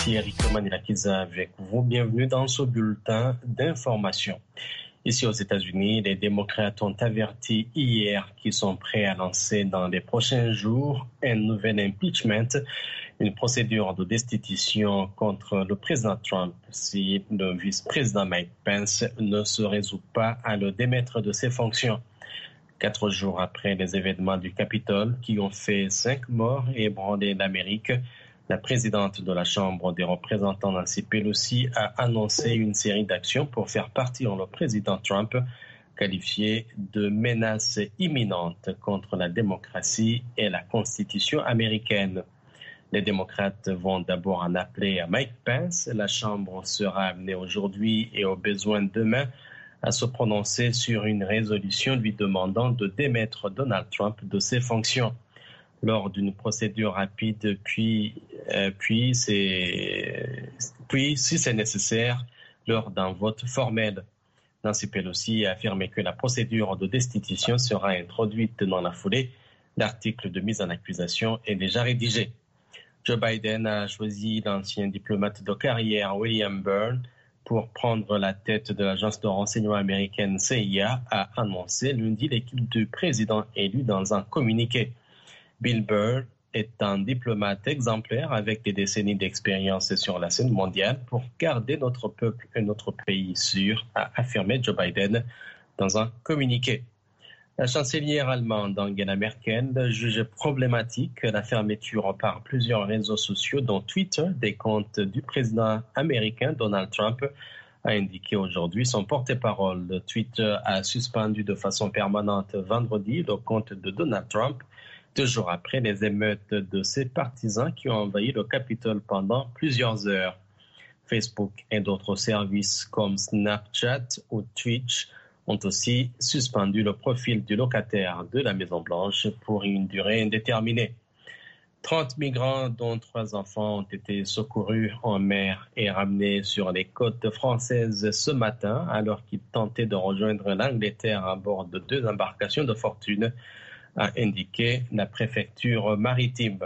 Ici Eric Manirakiza avec vous. Bienvenue dans ce bulletin d'information. Ici aux États-Unis, les démocrates ont averti hier qu'ils sont prêts à lancer dans les prochains jours un nouvel impeachment, une procédure de destitution contre le président Trump si le vice-président Mike Pence ne se résout pas à le démettre de ses fonctions. 4 jours après les événements du Capitole qui ont fait 5 morts et ébranlé l'Amérique, la présidente de la Chambre des représentants, Nancy Pelosi, a annoncé une série d'actions pour faire partir le président Trump, qualifié de menace imminente contre la démocratie et la Constitution américaine. Les démocrates vont d'abord en appeler à Mike Pence. La Chambre sera amenée aujourd'hui et au besoin demain à se prononcer sur une résolution lui demandant de démettre Donald Trump de ses fonctions. Lors d'une procédure rapide, puis si c'est nécessaire, lors d'un vote formel. Nancy Pelosi a affirmé que la procédure de destitution sera introduite dans la foulée. L'article de mise en accusation est déjà rédigé. Joe Biden a choisi l'ancien diplomate de carrière William Burr pour prendre la tête de l'agence de renseignement américaine CIA, a annoncé lundi l'équipe du président élu dans un communiqué. Bill Burr est un diplomate exemplaire avec des décennies d'expérience sur la scène mondiale pour garder notre peuple et notre pays sûrs, a affirmé Joe Biden dans un communiqué. La chancelière allemande Angela Merkel juge problématique la fermeture par plusieurs réseaux sociaux, dont Twitter, des comptes du président américain Donald Trump, a indiqué aujourd'hui son porte-parole. Twitter a suspendu de façon permanente vendredi le compte de Donald Trump, 2 jours après les émeutes de ses partisans qui ont envahi le Capitole pendant plusieurs heures. Facebook et d'autres services comme Snapchat ou Twitch ont aussi suspendu le profil du locataire de la Maison-Blanche pour une durée indéterminée. 30 migrants, dont 3 enfants, ont été secourus en mer et ramenés sur les côtes françaises ce matin alors qu'ils tentaient de rejoindre l'Angleterre à bord de 2 embarcations de fortune, a indiqué la préfecture maritime.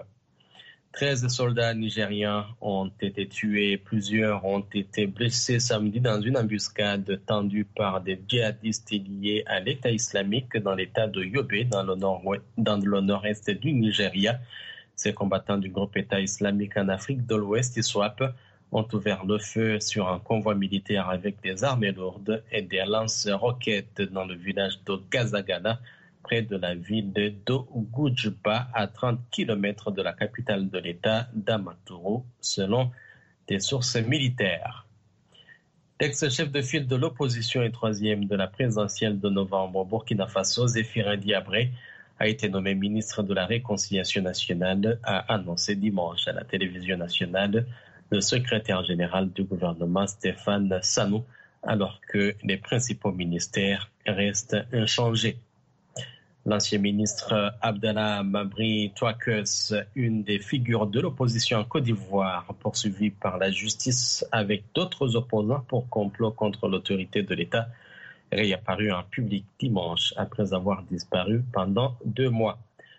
13 soldats nigérians ont été tués, plusieurs ont été blessés samedi dans une embuscade tendue par des djihadistes liés à l'État islamique dans l'État de Yobe, dans le nord-est du Nigeria. Ces combattants du groupe État islamique en Afrique de l'Ouest, ISWAP, ont ouvert le feu sur un convoi militaire avec des armes lourdes et des lance-roquettes dans le village de Gazagala, près de la ville de Dogoudjba, à 30 km de la capitale de l'État d'Amaturu, selon des sources militaires. L'ex-chef de file de l'opposition et 3e de la présidentielle de novembre au Burkina Faso, Zéphirin Diabré, a été nommé ministre de la Réconciliation nationale, a annoncé dimanche à la télévision nationale le secrétaire général du gouvernement Stéphane Sanou, alors que les principaux ministères restent inchangés. L'ancien ministre Abdallah Mabri Touakes, une des figures de l'opposition en Côte d'Ivoire, poursuivi par la justice avec d'autres opposants pour complot contre l'autorité de l'État, réapparu en public dimanche après avoir disparu pendant 2 mois.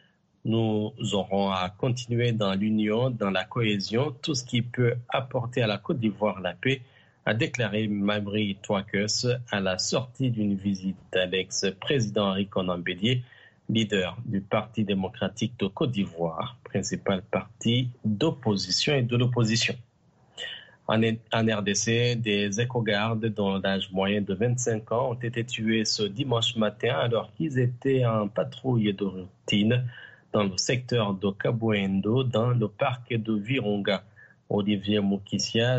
Nous aurons à continuer dans l'union, dans la cohésion, tout ce qui peut apporter à la Côte d'Ivoire la paix, a déclaré Mabri Touakes à la sortie d'une visite à l'ex-président Henri Konan Bédié, leader du Parti démocratique de Côte d'Ivoire, principal parti d'opposition et de l'opposition. En RDC, des éco-gardes dont l'âge moyen de 25 ans ont été tués ce dimanche matin alors qu'ils étaient en patrouille de routine dans le secteur de Kabouendo, dans le parc de Virunga. Olivier Moukissia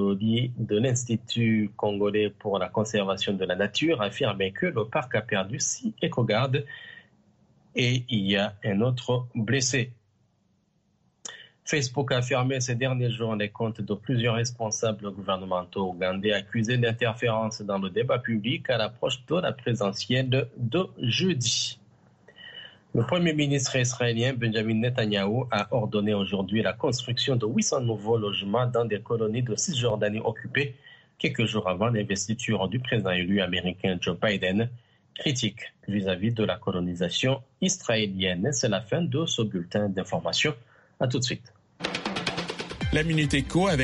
de l'Institut congolais pour la conservation de la nature affirmait que le parc a perdu 6 éco-gardes et il y a un autre blessé. Facebook a fermé ces derniers jours les comptes de plusieurs responsables gouvernementaux ougandais accusés d'interférence dans le débat public à l'approche de la présidentielle de jeudi. Le Premier ministre israélien Benjamin Netanyahou a ordonné aujourd'hui la construction de 800 nouveaux logements dans des colonies de Cisjordanie occupées quelques jours avant l'investiture du président élu américain Joe Biden, critique vis-à-vis de la colonisation israélienne. C'est la fin de ce bulletin d'information. À tout de suite. La Minute Éco avec